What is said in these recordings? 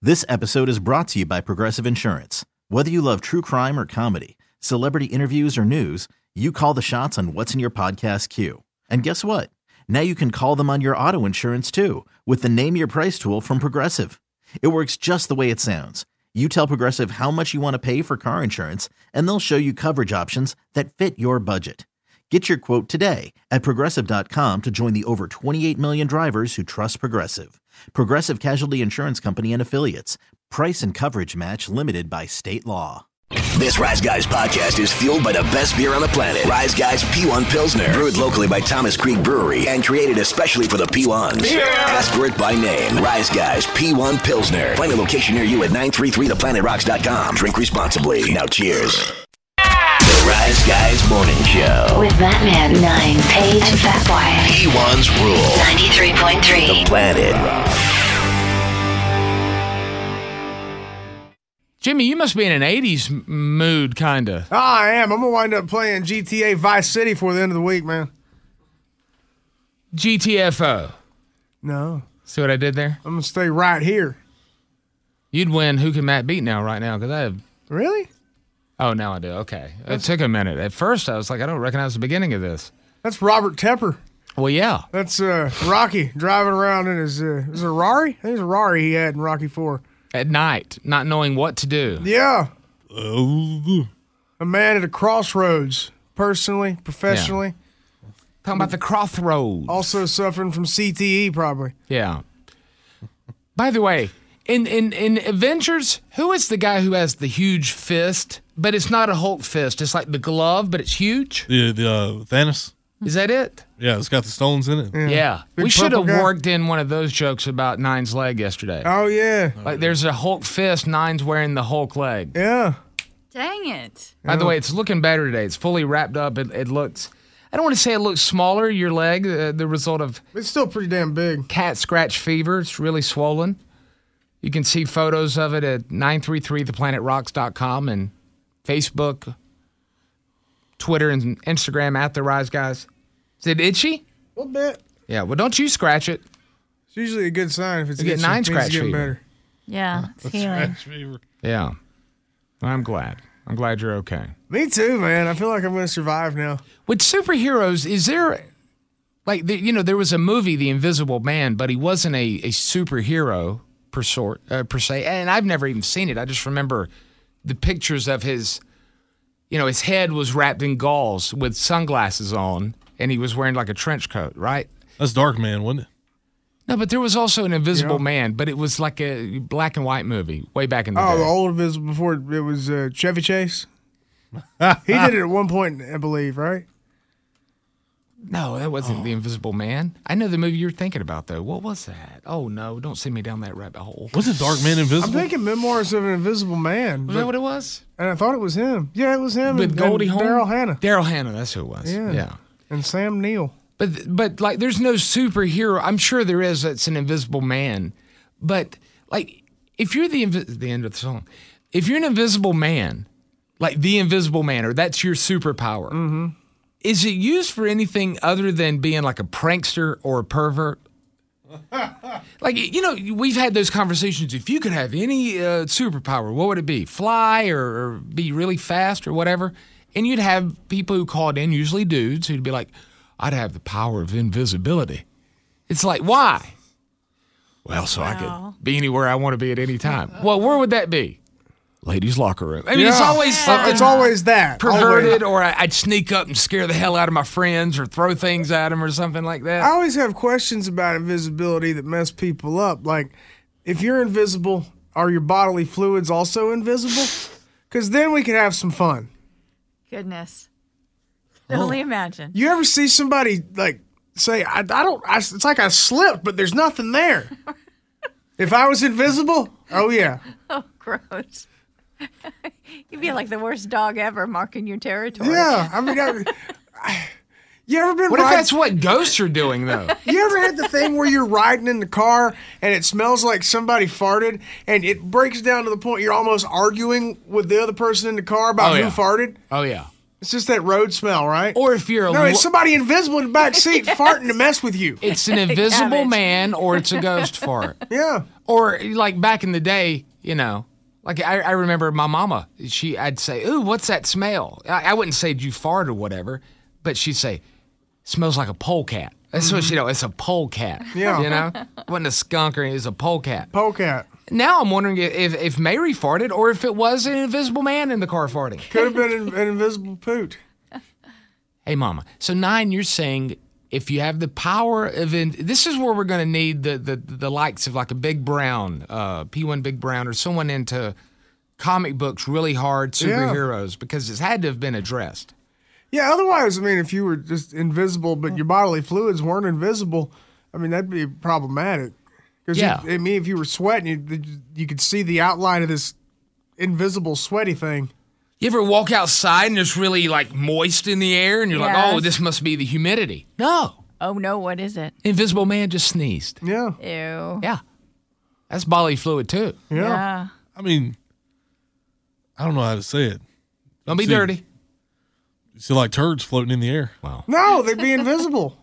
This episode is brought to you by Progressive Insurance. Whether you love true crime or comedy, celebrity interviews or news, you call the shots on what's in your podcast queue. And guess what? Now you can call them on your auto insurance too with the Name Your Price tool from Progressive. It works just the way it sounds. You tell Progressive how much you want to pay for car insurance, and they'll show you coverage options that fit your budget. Get your quote today at Progressive.com to join the over 28 million drivers who trust Progressive. Progressive Casualty Insurance Company and Affiliates. Price and coverage match limited by state law. This Rise Guys podcast is fueled by the best beer on the planet. Rise Guys P1 Pilsner. Brewed locally by Thomas Creek Brewery and created especially for the P1s. Yeah. Ask for it by name. Rise Guys P1 Pilsner. Find a location near you at 933theplanetRocks.com. Drink responsibly. Now cheers. The Rise Guys Morning Show. With Batman 9, Paige, and Fat Boy. P1's Rule. 93.3. The Planet Rock. Jimmy, you must be in an 80s mood, kind of. Oh, I am. I'm going to wind up playing GTA Vice City for the end of the week, man. GTFO. No. See what I did there? I'm going to stay right here. You'd win Who Can Matt Beat now, right now, because I have... Really? Oh, now I do. Okay. It took a minute. At first, I was like, I don't recognize the beginning of this. That's Robert Tepper. Well, yeah. That's Rocky driving around in his... is it a Rari? I think it's a Rari he had in Rocky 4. At night, not knowing what to do. Yeah. A man at a crossroads, personally, professionally. Yeah. Talking about the crossroads. Also suffering from CTE, probably. Yeah. By the way, in Avengers, who is the guy who has the huge fist, but it's not a Hulk fist? It's like the glove, but it's huge? The Thanos. Is that it? Yeah, it's got the stones in it. Yeah. Big We should have purple guy. worked in one of those jokes about Nine's leg yesterday. Oh, yeah. Like there's a Hulk fist, Nine's wearing the Hulk leg. Yeah. Dang it. By the way, it's looking better today. It's fully wrapped up. It looks, I don't want to say it looks smaller, your leg, the result of It's still pretty damn big. cat scratch fever. It's really swollen. You can see photos of it at 933theplanetRocks.com and Facebook, Twitter, and Instagram at The Rise Guys. Is it itchy? A little bit. Yeah, well, don't you scratch it. It's usually a good sign if it's You get itchy. 9 Means it's scratch getting fever. better. Yeah, it's healing. Yeah. I'm glad. I'm glad you're okay. Me too, man. I feel like I'm going to survive now. With superheroes, is there, like, there was a movie, The Invisible Man, but he wasn't a superhero per se, and I've never even seen it. I just remember the pictures of his, his head was wrapped in gauze with sunglasses on, and he was wearing like a trench coat, right? That's Dark Man, wasn't it? No, but there was also an Invisible Man, but it was like a black and white movie way back in the Oh, day. the old Invisible before it was Chevy Chase? He did it at one point, I believe, right? No, that wasn't The Invisible Man. I know the movie you're thinking about, though. What was that? Oh, no, don't send me down that rabbit hole. Was it Dark Man Invisible? I'm thinking Memoirs of an Invisible Man. Was that what it was? And I thought it was him. Yeah, it was him. With and Goldie Hawn? Daryl Hannah. Daryl Hannah, that's who it was. Yeah. And Sam Neill. But like, there's no superhero. I'm sure there is. That's an Invisible Man. But like, if you're the end of the song, if you're an Invisible Man, like the Invisible Man, or that's your superpower, is it used for anything other than being like a prankster or a pervert? Like, we've had those conversations. If you could have any superpower, what would it be? Fly or be really fast or whatever? And you'd have people who called in, usually dudes, who'd be like, I'd have the power of invisibility. It's like, why? Well, so I could be anywhere I want to be at any time. Well, where would that be? Ladies' locker room. I mean, it's always something It's always that. perverted, Always. or I'd sneak up and scare the hell out of my friends or throw things at them or something like that. I always have questions about invisibility that mess people up. Like, if you're invisible, are your bodily fluids also invisible? Because then we could have some fun. Goodness. Only imagine. You ever see somebody, like, say, it's like I slipped, but there's nothing there. If I was invisible, oh, yeah. Oh, gross. You'd be like the worst dog ever marking your territory. Yeah, I mean, you ever been What if riding? that's what ghosts are doing, though? You ever had the thing where you're riding in the car and it smells like somebody farted, and it breaks down to the point you're almost arguing with the other person in the car about Oh, who yeah. farted? Oh, yeah. It's just that road smell, right? Or if you're no, it's somebody invisible in the back seat farting to mess with you. it's an invisible Cabbage. man or it's a ghost fart. Yeah. Or like back in the day, like I remember my mama, I'd say, "Ooh, what's that smell?" I wouldn't say, "Did you fart or whatever," but she'd say, "Smells like a polecat." That's what she know. It's a polecat. Yeah. It wasn't a skunk or anything. It was a polecat. Polecat. Now I'm wondering if Mary farted or if it was an invisible man in the car farting. Could have been an invisible poot. Hey, Mama. So 9, you're saying if you have the power of this is where we're going to need the likes of like a Big Brown, P1 Big Brown, or someone into comic books really hard, superheroes, because it's had to have been addressed. Yeah, otherwise, I mean, if you were just invisible, but your bodily fluids weren't invisible, I mean, that'd be problematic. Because I mean, if you were sweating, you could see the outline of this invisible sweaty thing. You ever walk outside and it's really like moist in the air and you're like, oh, Yes. this must be the humidity. No. Oh, no, what is it? Invisible man just sneezed. Yeah. Ew. Yeah. That's bodily fluid too. Yeah. I mean, I don't know how to say it. Don't be See- dirty. You see like turds floating in the air. No, they'd be invisible.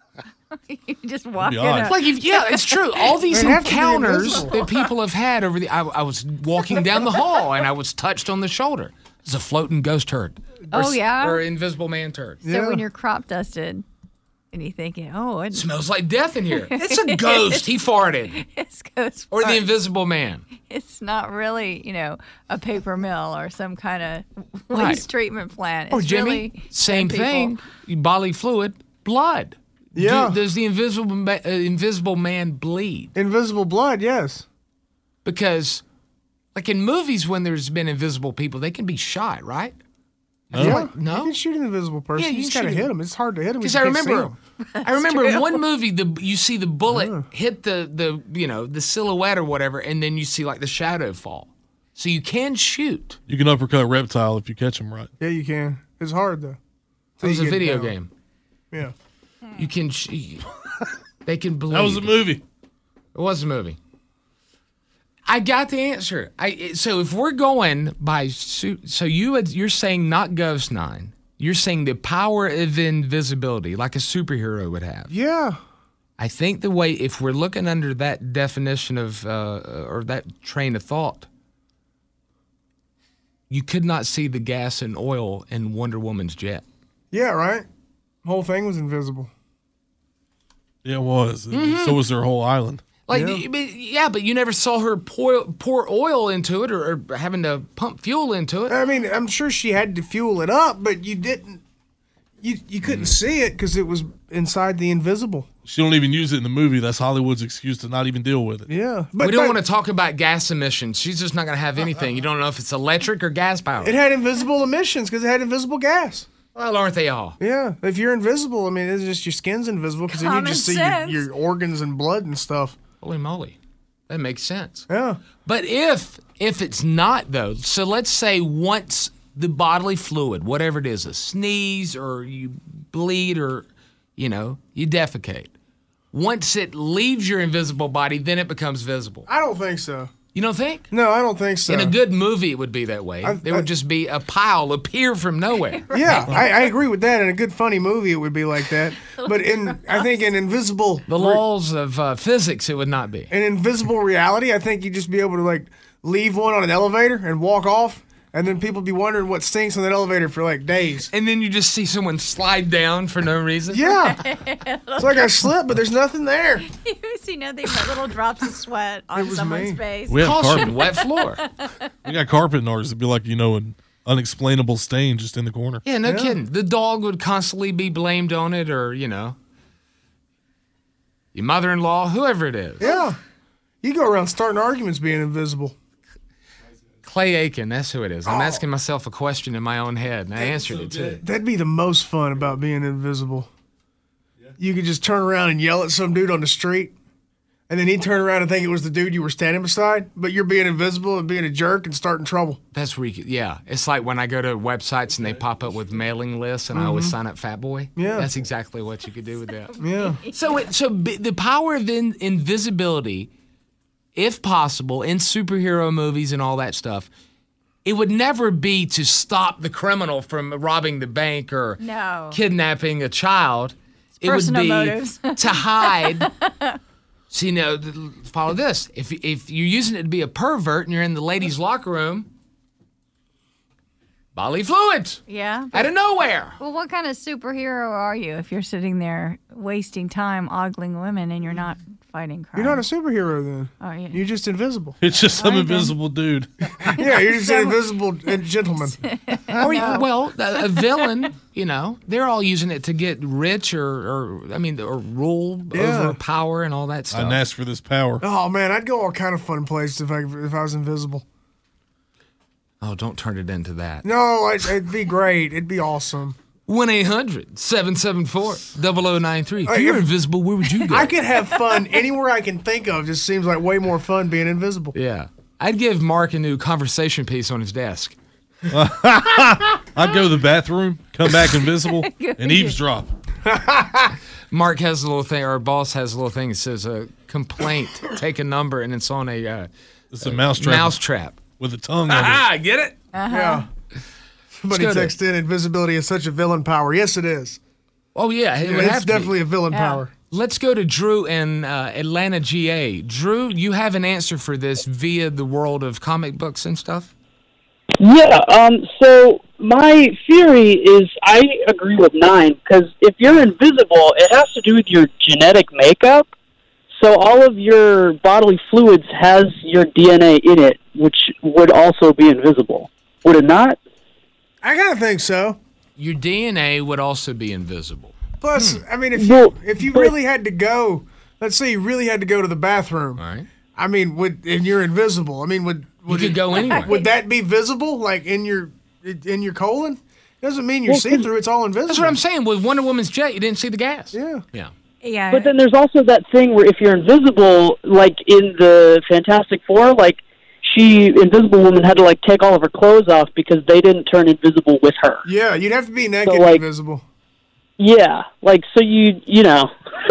You just walk in odd. a... Like, it's true. All these They have to be encounters invisible. that people have had over I was walking down the hall and I was touched on the shoulder. It's a floating ghost turd. Oh, yeah? Or invisible man turd. So Yeah. when you're crop dusted and you're thinking, oh, it Smells like death in here. It's a ghost. He farted. it's ghost Or the fart. invisible man. It's not really, a paper mill or some kind of Right. waste treatment plant. Or It's Jimmy, really same dead people. thing. Bodily fluid, blood. Yeah. Does the invisible man bleed? Invisible blood, yes. Because, like in movies, when there's been invisible people, they can be shot, right? Yeah. no? You can shoot an invisible person. Yeah, you you just can got to shoot hit him. It's hard to hit him. Because I remember in one movie, you see the bullet Uh-huh. hit the silhouette or whatever, and then you see like the shadow fall. So you can shoot. You can uppercut reptile if you catch him right. Yeah, you can. It's hard, though. It was you a get video down. game. Yeah. You can. They can bleed. That was a movie. It was a movie. I got the answer. So if we're going by, so you're saying not Ghost 9. You're saying the power of invisibility, like a superhero would have. Yeah. I think the way, if we're looking under that definition of, or that train of thought, you could not see the gas and oil in Wonder Woman's jet. Yeah, right? The whole thing was invisible. Yeah, it was. Mm-hmm. So was their whole island. Like, but you never saw her pour oil into it or having to pump fuel into it. I mean, I'm sure she had to fuel it up, but you didn't. You couldn't see it because it was inside the invisible. She don't even use it in the movie. That's Hollywood's excuse to not even deal with it. Yeah. We don't want to talk about gas emissions. She's just not going to have anything. You don't know if it's electric or gas powered. It had invisible emissions because it had invisible gas. Well, aren't they all? Yeah. If you're invisible, I mean, it's just your skin's invisible because then you Common just see sense. your organs and blood and stuff. Holy moly. That makes sense. Yeah. But if it's not, though, so let's say once the bodily fluid, whatever it is, a sneeze or you bleed or, you defecate, once it leaves your invisible body, then it becomes visible. I don't think so. You don't think? No, I don't think so. In a good movie, it would be that way. There would just be a pile appear from nowhere. Yeah, I agree with that. In a good funny movie, it would be like that. But I think in invisible, The laws of physics, it would not be. in invisible reality, I think you'd just be able to like leave one on an elevator and walk off, and then people be wondering what stinks on that elevator for like days. And then you just see someone slide down for no reason. Yeah, it's like I slipped, but there's nothing there. You see nothing but little drops of sweat on was someone's me. face. We have Caution, carpet. wet floor. We got carpet in ours. It'd be like, an unexplainable stain just in the corner. Yeah, no kidding. The dog would constantly be blamed on it or, your mother-in-law, whoever it is. Yeah, you go around starting arguments being invisible. Clay Aiken, that's who it is. I'm asking myself a question in my own head, and I answered it, too. That'd be the most fun about being invisible. You could just turn around and yell at some dude on the street, and then he'd turn around and think it was the dude you were standing beside, but you're being invisible and being a jerk and starting trouble. That's where it's like when I go to websites and they pop up with mailing lists and I always sign up Fat Boy. Yeah. That's exactly what you could do with that. Yeah. So the power of invisibility, if possible, in superhero movies and all that stuff, it would never be to stop the criminal from robbing the bank or kidnapping a child. It personal would be motives. to hide. So, follow this. If you're using it to be a pervert and you're in the ladies' locker room, bodily fluids. Yeah. Out of nowhere. Well, what kind of superhero are you if you're sitting there wasting time ogling women and you're not fighting crime? You're not a superhero then. Oh, yeah. You're just invisible. It's just some invisible dude. Yeah, you're just an invisible gentleman. Well, a villain, they're all using it to get rich or rule over power and all that stuff. I asked for this power. Oh, man, I'd go all kind of fun places if I was invisible. Oh, don't turn it into that. No, it'd be great. It'd be awesome. 1-800-774-0093. If you're invisible, where would you go? I could have fun anywhere I can think of. Just seems like way more fun being invisible. Yeah. I'd give Mark a new conversation piece on his desk. I'd go to the bathroom, come back invisible, and eavesdrop. Mark has a little thing, our boss has a little thing that says complaint, take a number, and it's on a it's a mousetrap. With a tongue on it. Ah, get it? Yeah. Somebody text in, invisibility is such a villain power. Yes, it is. Oh, yeah. It's definitely a villain power. Let's go to Drew in Atlanta, GA. Drew, you have an answer for this via the world of comic books and stuff? Yeah, so my theory is I agree with 9, because if you're invisible, it has to do with your genetic makeup. So all of your bodily fluids has your DNA in it, which would also be invisible. Would it not? I kind of think so. Your DNA would also be invisible. Plus, I mean, if you really had to go, let's say you really had to go to the bathroom. All right. I mean, and you're invisible. I mean, you could go anywhere. Would that be visible, like in your colon? Doesn't mean you're see-through. It's all invisible. That's what I'm saying. With Wonder Woman's jet, you didn't see the gas. Yeah. Yeah. Yeah. But then there's also that thing where if you're invisible, like in the Fantastic Four, like Invisible Woman had to like take all of her clothes off because they didn't turn invisible with her. Yeah, you'd have to be naked so, like, invisible. Yeah, like so you know.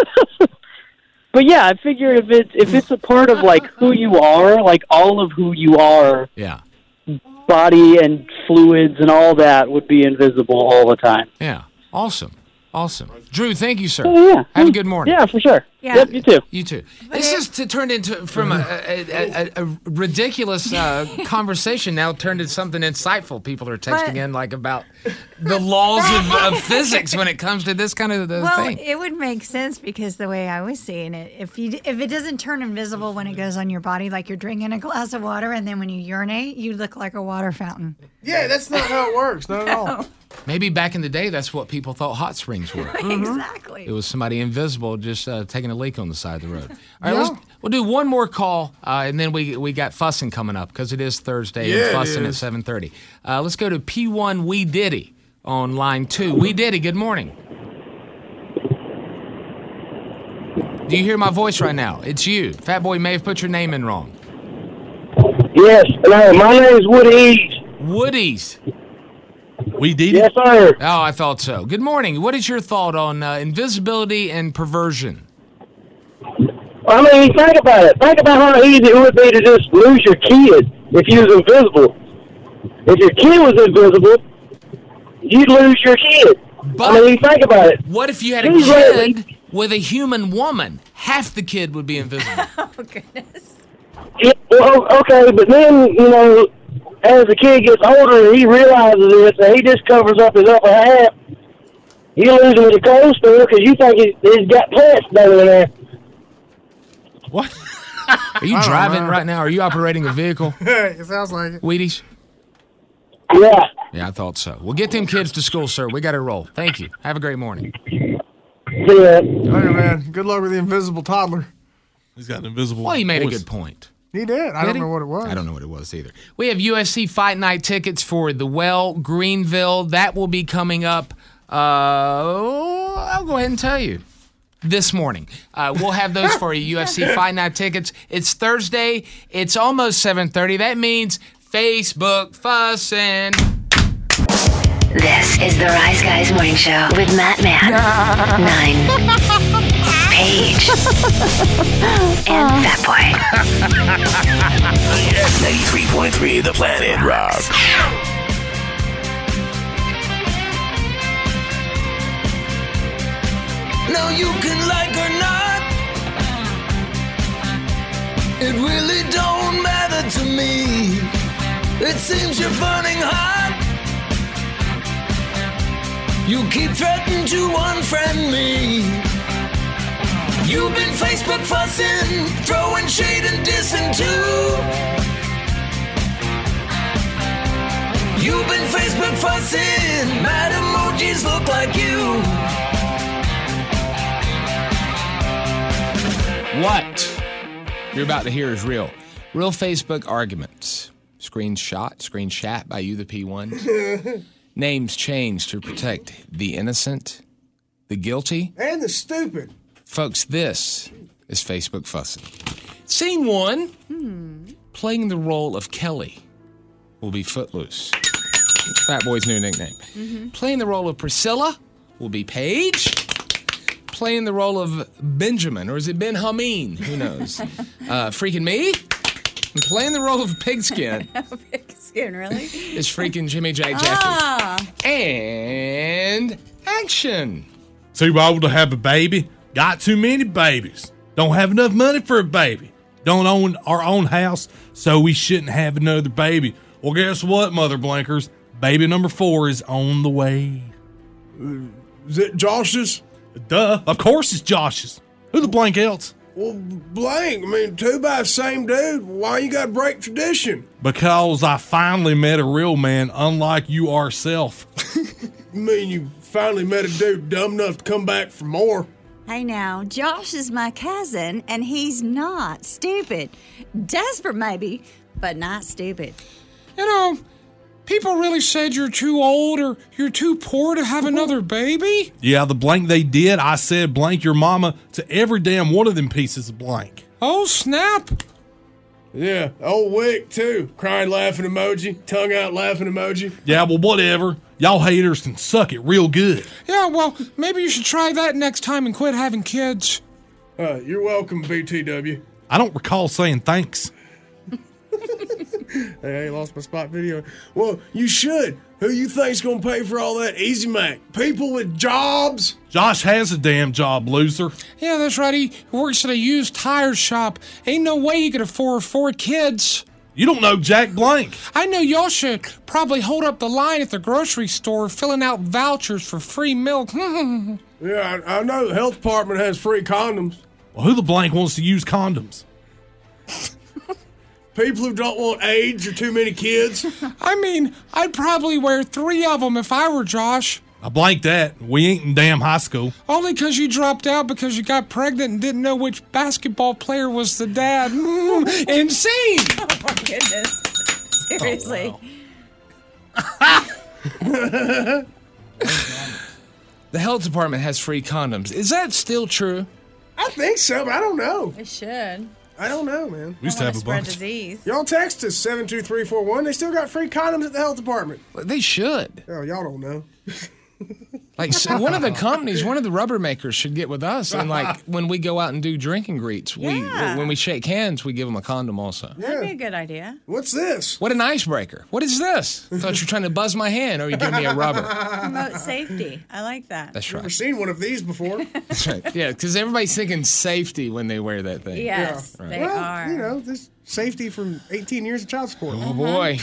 But yeah, I figure if it's a part of like who you are, like all of who you are. Yeah. Body and fluids and all that would be invisible all the time. Yeah. Awesome. Drew, thank you, sir. Oh, yeah. Have a good morning. Yeah, for sure. Yeah. Yep, you too. You too. This is turned into from a ridiculous conversation now turned into something insightful. People are texting in like about the laws of physics when it comes to this kind of thing. Well, it would make sense because the way I was seeing it, if it doesn't turn invisible when it goes on your body, like you're drinking a glass of water, and then when you urinate, you look like a water fountain. Yeah, that's not how it works. Not at all. Maybe back in the day, that's what people thought hot springs were. Exactly. It was somebody invisible just taking a leak on the side of the road. All right, we'll do one more call, and then we got fussing coming up because it is Thursday and fussing at 7:30. Let's go to P1 Wee Diddy on line 2. Wee Diddy, good morning. Do you hear my voice right now? It's you. Fat Boy may have put your name in wrong. Yes, hello. My name is Woody's. Woody's. Wee Diddy? Yes, sir. Oh, I thought so. Good morning. What is your thought on invisibility and perversion? I mean, think about it. Think about how easy it would be to just lose your kid if you was invisible. If your kid was invisible, you'd lose your kid. But I mean, think about it. What if you had a kid with a human woman? Half the kid would be invisible. Oh, goodness. Yeah, well, okay, but then, you know, as the kid gets older and he realizes it, so he just covers up his upper half. You lose him at the clothes store because you think he's got plants down in there. What? Are you driving right now? Are you operating a vehicle? It sounds like it. Wheaties? Yeah. Yeah, I thought so. We'll get them kids to school, sir. We got to roll. Thank you. Have a great morning. Yeah. Okay, man. Good luck with the invisible toddler. He's got an invisible Well, he made voice. a good point. He did. I don't know what it was. I don't know what it was either. We have UFC Fight Night tickets for the Well, Greenville. That will be coming up, I'll go ahead and tell you, this morning. We'll have those for you, UFC Fight Night tickets. It's Thursday. It's almost 7:30. That means Facebook fussing. This is the Rise Guys Morning Show with Matt, 9, Paige, and Fat Boy. 93.3 101.3 The Planet Rock. Now you can like or not, it really don't matter to me. It seems you're burning hot. You keep threatening to unfriend me. You've been Facebook fussing, throwing shade and dissing too. You've been Facebook fussing, mad emojis look like you. What you're about to hear is real. Real Facebook arguments. Screenshot by you, the P1s. Names changed to protect the innocent, the guilty, and the stupid. Folks, this is Facebook fussing. Scene 1, playing the role of Kelly will be Footloose. Fat Boy's new nickname. Mm-hmm. Playing the role of Priscilla will be Paige. Playing the role of Benjamin, or is it Ben Hameen? Who knows? Freaking me. And playing the role of Pigskin. Pigskin, really? Is freaking Jimmy J. Jeffy. And action. Too old to have a baby. Got too many babies. Don't have enough money for a baby. Don't own our own house, so we shouldn't have another baby. Well, guess what, Mother Blankers? Baby number 4 is on the way. Is it Josh's? Duh. Of course it's Josh's. Who the blank else? Well, blank. I mean, 2 by the same dude. Why you gotta break tradition? Because I finally met a real man, unlike you ourself. You mean you finally met a dude dumb enough to come back for more? Hey now, Josh is my cousin, and he's not stupid. Desperate maybe, but not stupid. You know, people really said you're too old or you're too poor to have another baby? Yeah, the blank they did. I said blank your mama to every damn one of them pieces of blank. Oh, snap. Yeah, old Wick, too. Crying laughing emoji, tongue out laughing emoji. Yeah, well, whatever. Y'all haters can suck it real good. Yeah, well, maybe you should try that next time and quit having kids. You're welcome, BTW. I don't recall saying thanks. Hey, I lost my spot video. Well, you should. Who you think's gonna pay for all that Easy Mac? People with jobs? Josh has a damn job, loser. Yeah, that's right. He works at a used tire shop. Ain't no way he could afford 4 kids. You don't know Jack Blank. I know y'all should probably hold up the line at the grocery store filling out vouchers for free milk. Yeah, I know the health department has free condoms. Well, who the blank wants to use condoms? People who don't want AIDS or too many kids. I mean, I'd probably wear 3 of them if I were Josh. I blanked that. We ain't in damn high school. Only because you dropped out because you got pregnant and didn't know which basketball player was the dad. Insane! Oh, my goodness. Seriously. Oh, wow. The health department has free condoms. Is that still true? I think so, but I don't know. It should. I don't know, man. We used to have a bunch. Disease. Y'all text us 72341. They still got free condoms at the health department. They should. Oh, y'all don't know. Like, so one of the companies, one of the rubber makers should get with us. And, like, when we go out and do drinking greets, when we shake hands, we give them a condom also. That'd be a good idea. What's this? What an icebreaker. What is this? I thought you were trying to buzz my hand or you giving me a rubber. Promote safety. I like that. That's right. Never seen one of these before. That's right. Yeah, because everybody's thinking safety when they wear that thing. Yes, yeah. They well, are. You know, this safety from 18 years of child support. Oh, boy.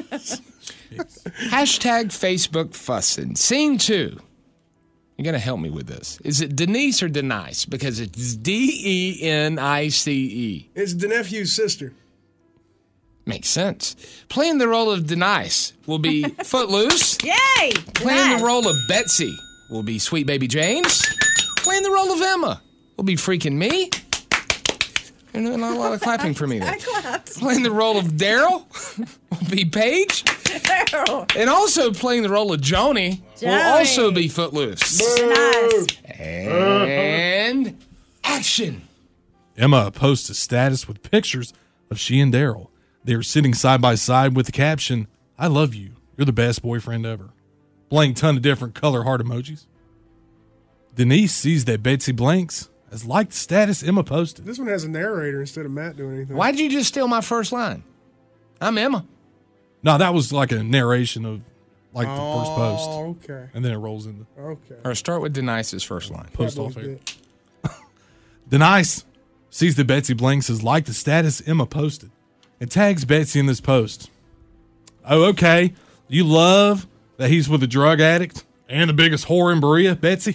Hashtag Facebook fussing. Scene 2. You're going to help me with this. Is it Denise or Denice? Because it's Denice. It's the nephew's sister. Makes sense. Playing the role of Denice will be Footloose. Yay! Playing the role of Betsy will be Sweet Baby James. Playing the role of Emma will be freaking me. There's not a lot of clapping for me there. I clapped. Playing the role of Daryl will be Paige. Daryl. And also playing the role of Joni will also be Footloose. Nice. And action. Emma posts a status with pictures of she and Daryl. They're sitting side by side with the caption, "I love you. You're the best boyfriend ever." Blank ton of different color heart emojis. Denise sees that Betsy blanks has liked the status Emma posted. This one has a narrator instead of Matt doing anything. Why'd you just steal my first line? I'm Emma. No, that was like a narration of like the first post. Oh, okay. And then it rolls into. Okay. Or start with Denice's first line. Post off here. Denice sees that Betsy Blanks has liked the status Emma posted and tags Betsy in this post. Oh, okay. You love that he's with a drug addict and the biggest whore in Berea, Betsy?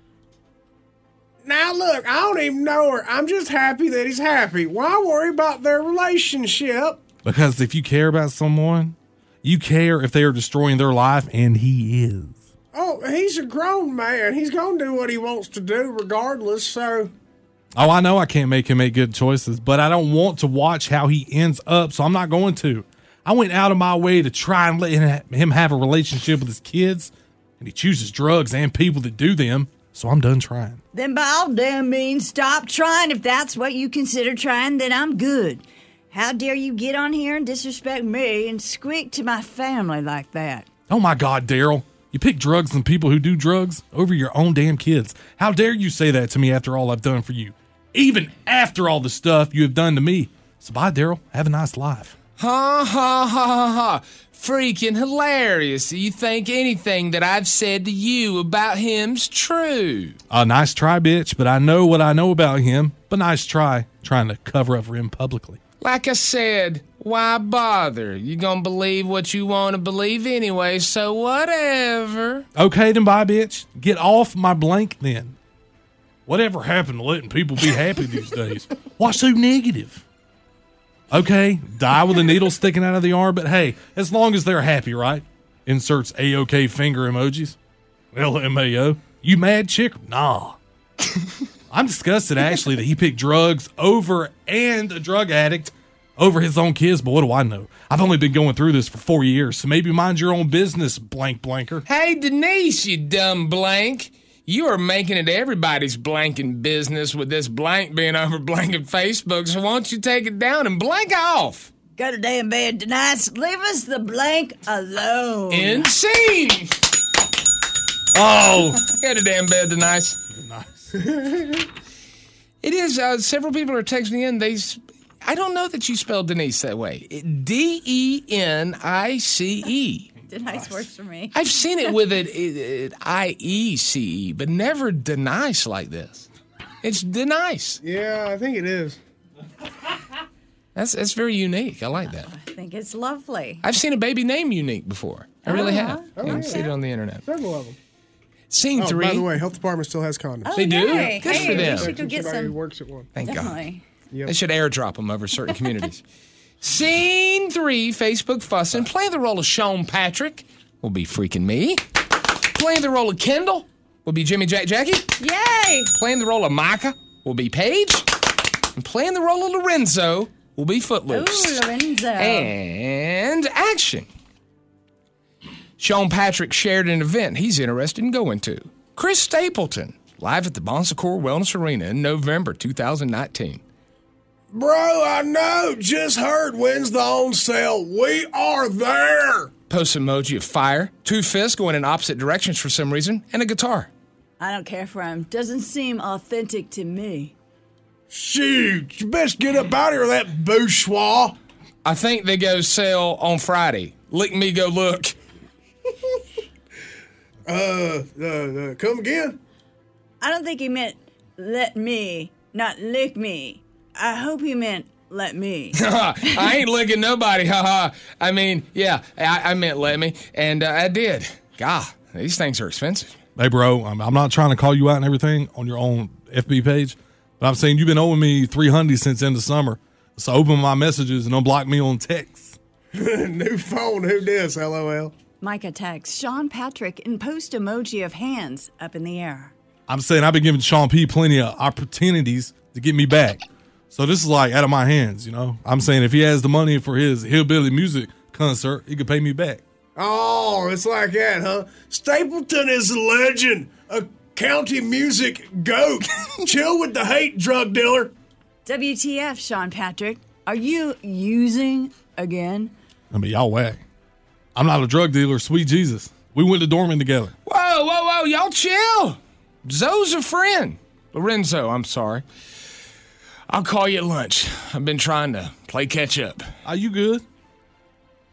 Now look, I don't even know her. I'm just happy that he's happy. Why worry about their relationship? Because if you care about someone, you care if they are destroying their life, and he is. Oh, he's a grown man. He's going to do what he wants to do regardless, so... Oh, I know I can't make him make good choices, but I don't want to watch how he ends up, so I'm not going to. I went out of my way to try and let him have a relationship with his kids, and he chooses drugs and people that do them, so I'm done trying. Then by all damn means, stop trying. If that's what you consider trying, then I'm good. How dare you get on here and disrespect me and squeak to my family like that? Oh my God, Daryl. You pick drugs and people who do drugs over your own damn kids. How dare you say that to me after all I've done for you? Even after all the stuff you have done to me. So bye, Daryl. Have a nice life. Ha ha ha ha ha. Freaking hilarious. You think anything that I've said to you about him's true? Nice try, bitch, but I know what I know about him. But nice try trying to cover up for him publicly. Like I said, why bother? You gonna believe what you want to believe anyway, so whatever. Okay, then bye, bitch. Get off my blank then. Whatever happened to letting people be happy these days? Why so negative? Okay, die with a needle sticking out of the arm, but hey, as long as they're happy, right? Inserts A-OK finger emojis. LMAO. You mad chick? Nah. I'm disgusted, actually, that he picked drugs over and a drug addict over his own kids, but what do I know? I've only been going through this for 4 years, so maybe mind your own business, blank blanker. Hey, Denise, you dumb blank. You are making it everybody's blanking business with this blank being over blanking Facebook, so why don't you take it down and blank off? Go to damn bed, Denise. Leave us the blank alone. End scene. Oh. Go to damn bed, Denise. Nice. It is. Several people are texting in. I don't know that you spelled Denise that way. D-E-N-I-C-E. Denise works for me. I've seen it with it I-E-C-E, but never Denise like this. It's Denise. Yeah, I think it is. That's very unique. I like that. I think it's lovely. I've seen a baby name unique before. I really have. You can see it on the internet. Several of them. Scene 3. By the way, health department still has condoms. They do? Yay. Good for We them. should go get Somebody some. who works at one. Thank God. Definitely. Yep. They should airdrop them over certain communities. Scene 3, Facebook fussing. Playing the role of Sean Patrick will be freaking me. Playing the role of Kendall will be Jimmy Jack Jackie. Yay! Playing the role of Micah will be Paige. And playing the role of Lorenzo will be Footloose. Ooh, Lorenzo. And action. Sean Patrick shared an event he's interested in going to. Chris Stapleton, live at the Bon Secours Wellness Arena in November 2019. Bro, I know. Just heard when's the on sale. We are there. Post emoji of fire, 2 fists going in opposite directions for some reason, and a guitar. I don't care for him. Doesn't seem authentic to me. Shoot, you best get up out of here, that bourgeois. I think they go sale on Friday. Lick me, go look. Come again? I don't think he meant let me, not lick me. I hope he meant let me. I ain't licking nobody, haha. I mean, yeah, I meant let me, and I did. God, these things are expensive. Hey, bro, I'm not trying to call you out and everything on your own FB page, but I'm saying you've been owing me $300 since end of summer. So open my messages and unblock me on text. New phone, who dis, LOL? Micah texts Sean Patrick and post emoji of hands up in the air. I'm saying I've been giving Sean P plenty of opportunities to get me back. So this is like out of my hands, you know? I'm saying if he has the money for his hillbilly music concert, he could pay me back. Oh, it's like that, huh? Stapleton is a legend, a county music goat. Chill with the hate, drug dealer. WTF, Sean Patrick? Are you using again? I mean, y'all whack. I'm not a drug dealer, sweet Jesus. We went to Dorman together. Whoa, y'all chill. Zoe's a friend. Lorenzo, I'm sorry. I'll call you at lunch. I've been trying to play catch up. Are you good?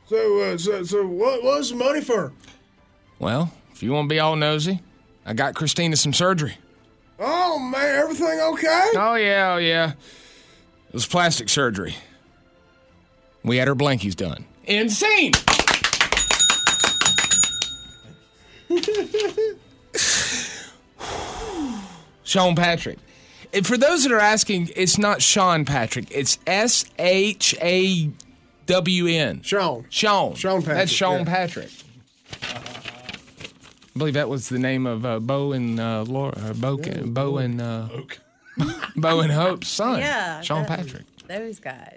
So what's the money for? Well, if you want to be all nosy, I got Christina some surgery. Oh, man, everything okay? Oh, yeah. It was plastic surgery. We had her blankies done. Insane! Sean Patrick. And for those that are asking, it's not Sean Patrick. It's SHAWN. Sean. Sean Patrick. That's Sean Patrick. I believe that was the name of Bo and Laura. Bo and Hope's son. Yeah. Sean Patrick. Those guys.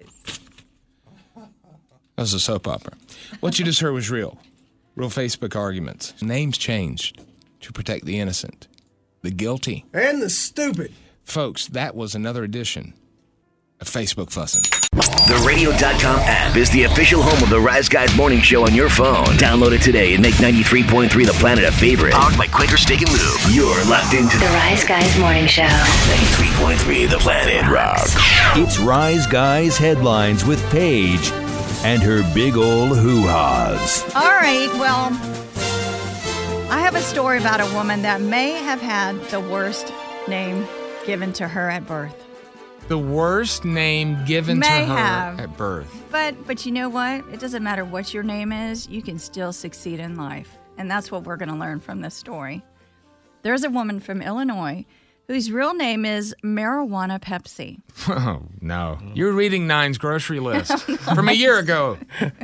That was a soap opera. What you just heard was real. Real Facebook arguments. Names changed to protect the innocent, the guilty, and the stupid. Folks, that was another edition of Facebook Fussing. The Radio.com app is the official home of the Rise Guys Morning Show on your phone. Download it today and make 93.3 The Planet a favorite. Powered by Quaker Steak and Lube. You're locked into The Rise Guys Morning Show. 93.3 The Planet rocks. It's Rise Guys Headlines with Paige and her big ol' hoo-haws. All right, well, I have a story about a woman that may have had the worst name given to her at birth. The worst name given to her at birth. But you know what? It doesn't matter what your name is. You can still succeed in life. And that's what we're going to learn from this story. There's a woman from Illinois whose real name is Marijuana Pepsi. Oh, no. You're reading Nine's grocery list from a year ago.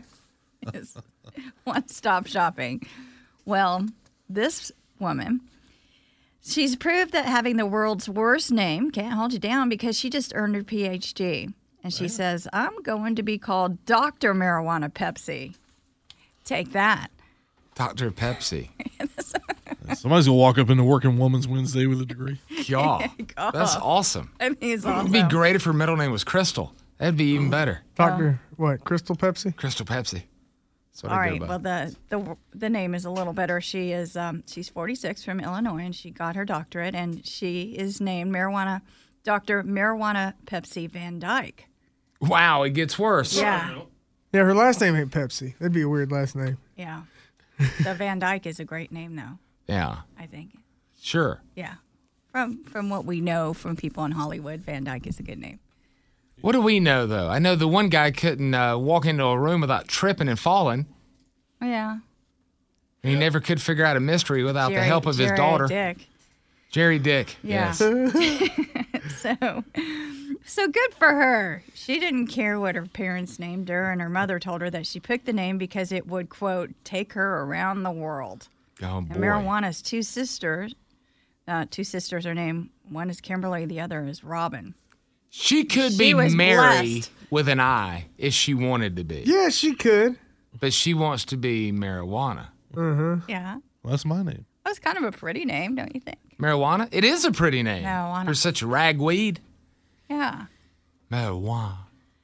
One-stop shopping. Well, this woman, she's proved that having the world's worst name can't hold you down because she just earned her PhD. And she says, I'm going to be called Dr. Marijuana Pepsi. Take that. Dr. Pepsi. Somebody's going to walk up into Working Woman's Wednesday with a degree. God, that's awesome. I mean, it's awesome. It'd be great if her middle name was Crystal. That'd be even better. Dr. What? Crystal Pepsi? Crystal Pepsi. That's what All I go right. by. Well, the name is a little better. She is she's 46 from Illinois, and she got her doctorate, and she is named Dr. Marijuana Pepsi Van Dyke. Wow, it gets worse. Yeah. Yeah, her last name ain't Pepsi. That'd be a weird last name. Yeah. The Van Dyke is a great name, though. Yeah. I think. Sure. Yeah. From what we know from people in Hollywood, Van Dyke is a good name. What do we know, though? I know the one guy couldn't walk into a room without tripping and falling. Yeah. And he never could figure out a mystery without the help of his daughter. Jerry Dick. Yeah. Yes. So good for her. She didn't care what her parents named her, and her mother told her that she picked the name because it would, quote, take her around the world. Oh, boy. And Marijuana's two sisters are named, one is Kimberly, the other is Robin. She could be Mary with an I if she wanted to be. Yeah, she could. But she wants to be Marijuana. Mm-hmm. Yeah. Well, that's my name. That's kind of a pretty name, don't you think? Marijuana? It is a pretty name. Marijuana. For such ragweed. Yeah. Marijuana.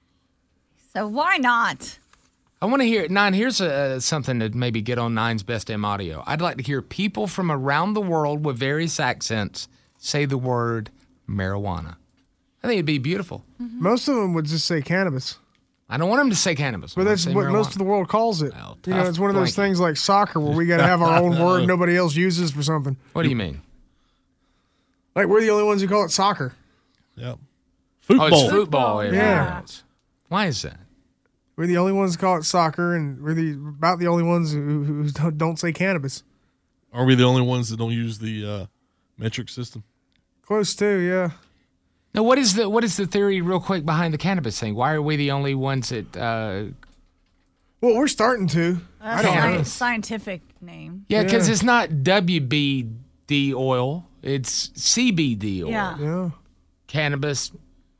So why not? I want to hear, Nine, here's something to maybe get on Nine's Best M audio. I'd like to hear people from around the world with various accents say the word marijuana. I think it'd be beautiful. Mm-hmm. Most of them would just say cannabis. I don't want them to say cannabis. But that's what most of the world calls it. Well, you know, it's one of those things like soccer where we got to have our own word nobody else uses for something. What do you mean? Like we're the only ones who call it soccer. Yep. Football. Oh, it's football. Yeah. Why is that? We're the only ones who call it soccer, and we're about the only ones who don't say cannabis. Are we the only ones that don't use the metric system? Close to, yeah. Now, what is the theory, real quick, behind the cannabis thing? Why are we the only ones that? Well, we're starting to. I don't know. Scientific name. Yeah, because it's not WBD oil; it's CBD oil. Yeah. Cannabis.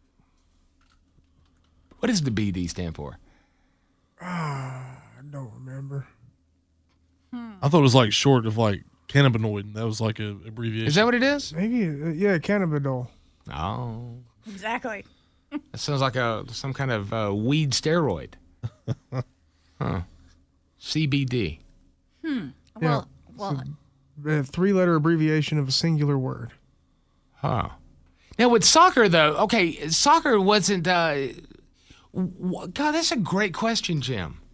What does the BD stand for? I don't remember. I thought it was like short of like cannabinoid. That was like a abbreviation. Is that what it is? Maybe, yeah, cannabidol. Oh. Exactly. That sounds like some kind of weed steroid. Huh. CBD. Well, a three-letter abbreviation of a singular word. Huh. Now with soccer, though, okay, soccer wasn't. God, that's a great question, Jim.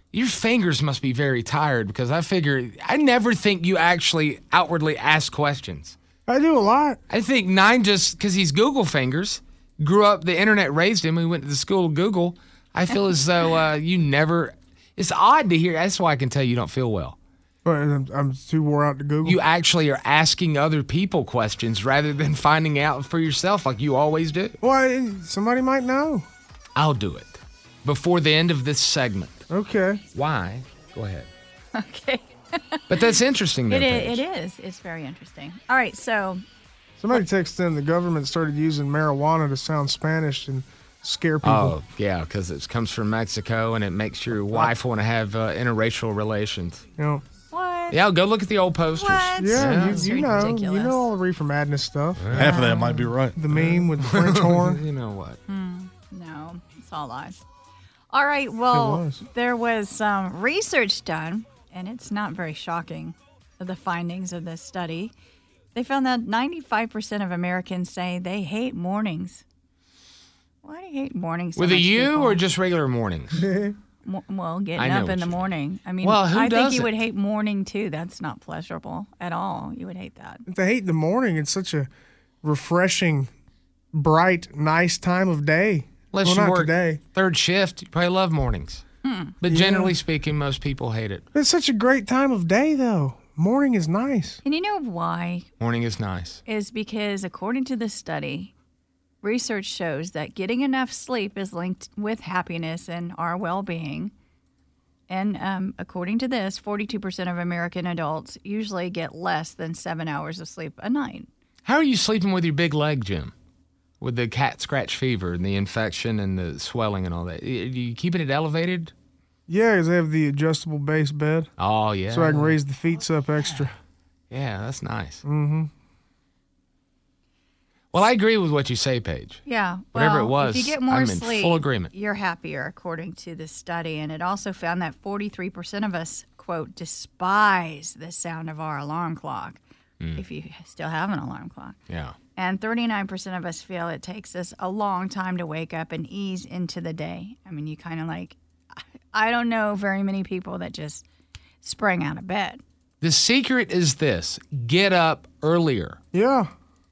Your fingers must be very tired because I never think you actually outwardly ask questions. I do a lot. I think 9 just because he's Google fingers, grew up, the internet raised him. He went to the school of Google. I feel as though you never, it's odd to hear. That's why I can tell you don't feel well. But I'm too wore out to Google. You actually are asking other people questions rather than finding out for yourself like you always do. Well, somebody might know. I'll do it before the end of this segment. Okay. Why? Go ahead. Okay. But that's interesting, though. It is. It's very interesting. All right, so. Somebody texted in the government started using marijuana to sound Spanish and scare people. Oh, yeah, because it comes from Mexico and it makes your wife want to have interracial relations. You know. What? Yeah, go look at the old posters. What? Yeah, you know. Ridiculous. You know all the reefer madness stuff. Half of that might be right. The meme with the French horn. You know what? No, it's all lies. All right, well, there was some research done, and it's not very shocking, the findings of this study. They found that 95% of Americans say they hate mornings. Why do you hate mornings so With a much, U people? or just regular mornings? Well, I getting know up what in the you mean. morning. I mean, Well, who I think doesn't? you would hate morning, too. That's not pleasurable at all. You would hate that. If they hate the morning, it's such a refreshing, bright, nice time of day. Unless well, you not work today. third shift, you probably love mornings. But generally speaking, most people hate it. It's such a great time of day, though. Morning is nice. And you know why? Morning is nice. Is because according to this study, research shows that getting enough sleep is linked with happiness and our well-being. And according to this, 42% of American adults usually get less than 7 hours of sleep a night. How are you sleeping with your big leg, Jim? With the cat scratch fever and the infection and the swelling and all that. Are you keeping it elevated? Yeah, because they have the adjustable base bed. Oh, yeah. So I can raise the feet up extra. Yeah, that's nice. Mm-hmm. Well, I agree with what you say, Paige. Yeah. Whatever well, it was, if you get more I'm in sleep, full agreement. You're happier, according to this study. And it also found that 43% of us, quote, despise the sound of our alarm clock, if you still have an alarm clock. Yeah. And 39% of us feel it takes us a long time to wake up and ease into the day. I mean, you kind of like, I don't know very many people that just spring out of bed. The secret is this: get up earlier. Yeah.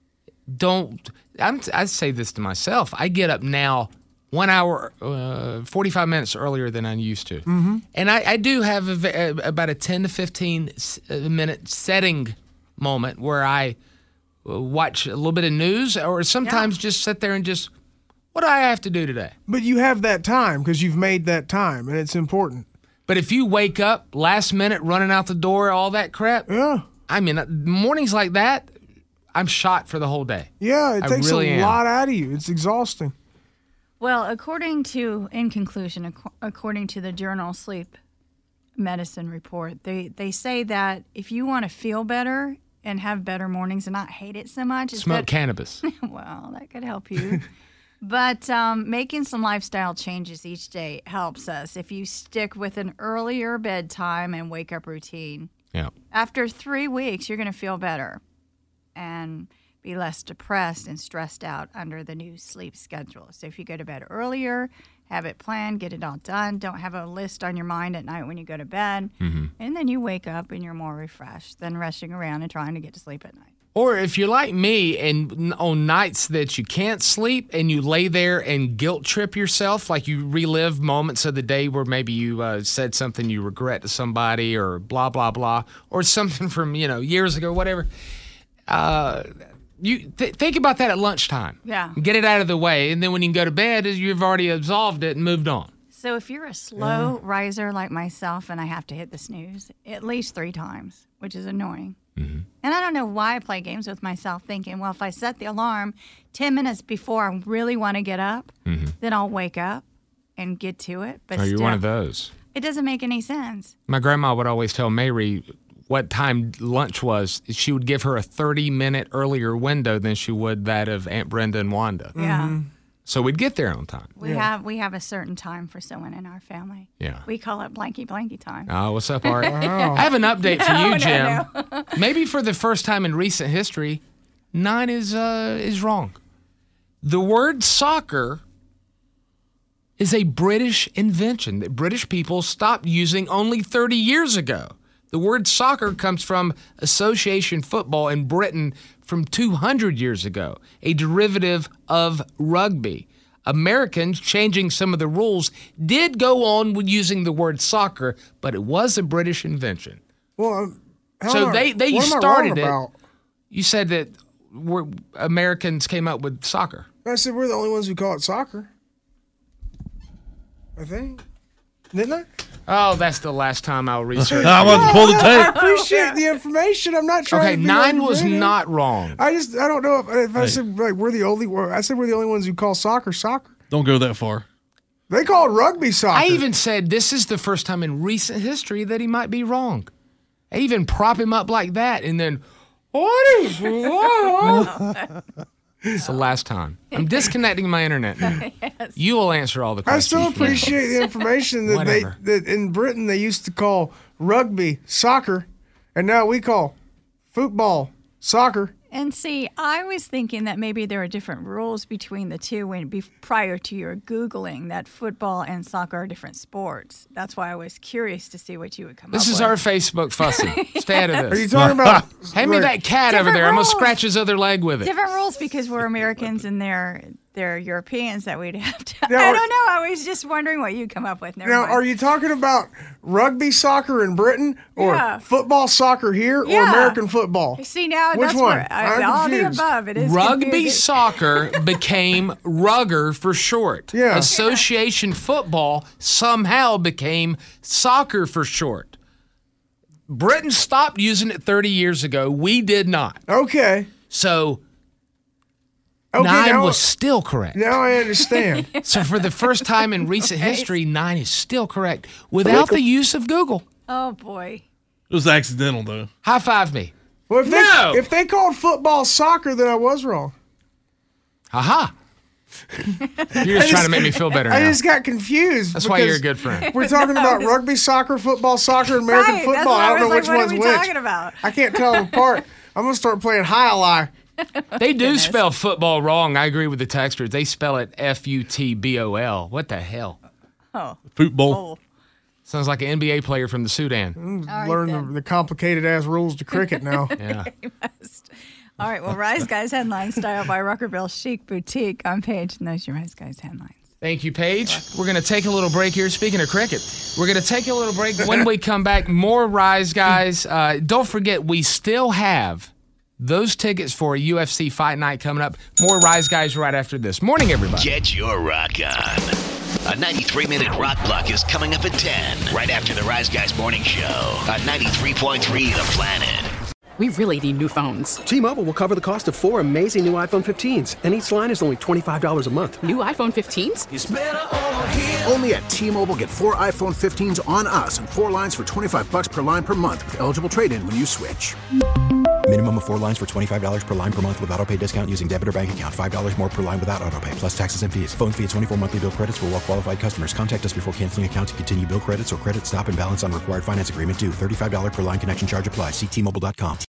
I say this to myself. I get up now 1 hour, 45 minutes earlier than I used to. Mm-hmm. And I do have about a 10 to 15 minute setting moment where I watch a little bit of news or sometimes just sit there and just, what do I have to do today? But you have that time because you've made that time, and it's important. But if you wake up last minute, running out the door, all that crap, yeah. I mean, mornings like that, I'm shot for the whole day. Yeah, it takes really a lot out of you. It's exhausting. Well, according to the Journal Sleep Medicine Report, they say that if you want to feel better and have better mornings and not hate it so much, smoke cannabis. Well, that could help you. But making some lifestyle changes each day helps us if you stick with an earlier bedtime and wake up routine. Yeah. After 3 weeks, you're going to feel better and be less depressed and stressed out under the new sleep schedule. So if you go to bed earlier, have it planned, get it all done. Don't have a list on your mind at night when you go to bed. Mm-hmm. And then you wake up and you're more refreshed than rushing around and trying to get to sleep at night. Or if you're like me and on nights that you can't sleep and you lay there and guilt trip yourself, like you relive moments of the day where maybe you said something you regret to somebody or blah, blah, blah, or something from, years ago, whatever. You think about that at lunchtime. Yeah. Get it out of the way. And then when you can go to bed, you've already absolved it and moved on. So if you're a slow riser like myself and I have to hit the snooze at least 3 times, which is annoying. Mm-hmm. And I don't know why I play games with myself thinking, well, if I set the alarm 10 minutes before I really want to get up, then I'll wake up and get to it. But you're one of those. It doesn't make any sense. My grandma would always tell Mary what time lunch was. She would give her a 30-minute earlier window than she would that of Aunt Brenda and Wanda. Yeah. So we'd get there on time. We have a certain time for someone in our family. Yeah. We call it blanky blanky time. Oh, what's up, Art? I have an update for you, Jim. No. Maybe for the first time in recent history, 9 is wrong. The word soccer is a British invention that British people stopped using only 30 years ago. The word soccer comes from association football in Britain from 200 years ago, a derivative of rugby. Americans, changing some of the rules, did go on with using the word soccer, but it was a British invention. Well, so they started it. About? You said that Americans came up with soccer. I said we're the only ones who call it soccer. I think. Didn't I? Oh, that's the last time I'll research. I want to pull the tape. I appreciate the information. I'm not trying to be 9 was not wrong. I don't know if I said like we're the only ones who call soccer. Don't go that far. They call it rugby soccer. I even said this is the first time in recent history that he might be wrong. I even prop him up like that, and then what is wrong? It's the last time. I'm disconnecting my internet now. Yes. You will answer all the questions. I still appreciate the information that that in Britain they used to call rugby soccer, and now we call football soccer. And see, I was thinking that maybe there are different rules between the two prior to your Googling that football and soccer are different sports. That's why I was curious to see what you would come up with. This is our Facebook fussy. Stay out of this. Are you talking about... Hand me that cat over there. I'm going to scratch his other leg with it. Different rules because we're Americans and they're Europeans that we'd have to... I don't know. I was just wondering what you'd come up with. Never mind. Are you talking about rugby soccer in Britain or football soccer here or American football? See, now Which that's one? where all the above. It is Rugby confusing. soccer became rugger for short. Yeah. Association football somehow became soccer for short. Britain stopped using it 30 years ago. We did not. Okay. So 9 was still correct. Now I understand. So for the first time in recent history, 9 is still correct without the use of Google. Oh, boy. It was accidental, though. High five me. Well, if they called football soccer, then I was wrong. Aha. You're just trying to make me feel better now. I just got confused. That's why you're a good friend. We're talking about rugby soccer, football soccer, and American football. I don't know which one's which. Talking about? I can't tell them apart. I'm going to start playing high-lie. They do spell football wrong. I agree with the texters. They spell it F-U-T-B-O-L. What the hell? Oh. Football. Sounds like an NBA player from the Sudan. Learn the complicated-ass rules to cricket now. Yeah. All right, well, Rise Guys Headlines style by Ruckerville Chic Boutique on Paige. And those are your Rise Guys Headlines. Thank you, Paige. We're going to take a little break here. Speaking of cricket, we're going to take a little break. When we come back, more Rise Guys. Don't forget, we still have those tickets for a UFC Fight Night coming up. More Rise Guys right after this. Morning, everybody. Get your rock on. A 93-minute rock block is coming up at 10, right after the Rise Guys Morning Show on 93.3 The Planet. We really need new phones. T-Mobile will cover the cost of 4 amazing new iPhone 15s, and each line is only $25 a month. New iPhone 15s? It's better over here. Only at T-Mobile, get 4 iPhone 15s on us and 4 lines for $25 per line per month with eligible trade-in when you switch. Minimum of 4 lines for $25 per line per month with autopay discount using debit or bank account. $5 more per line without autopay, plus taxes and fees. Phone fee at 24 monthly bill credits for well-qualified customers. Contact us before canceling account to continue bill credits or credit stop and balance on required finance agreement due. $35 per line connection charge applies. See T-Mobile.com.